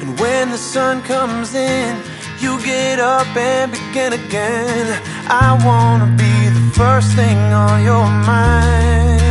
And when the sun comes in, you get up and begin again. I wanna be the first thing on your mind.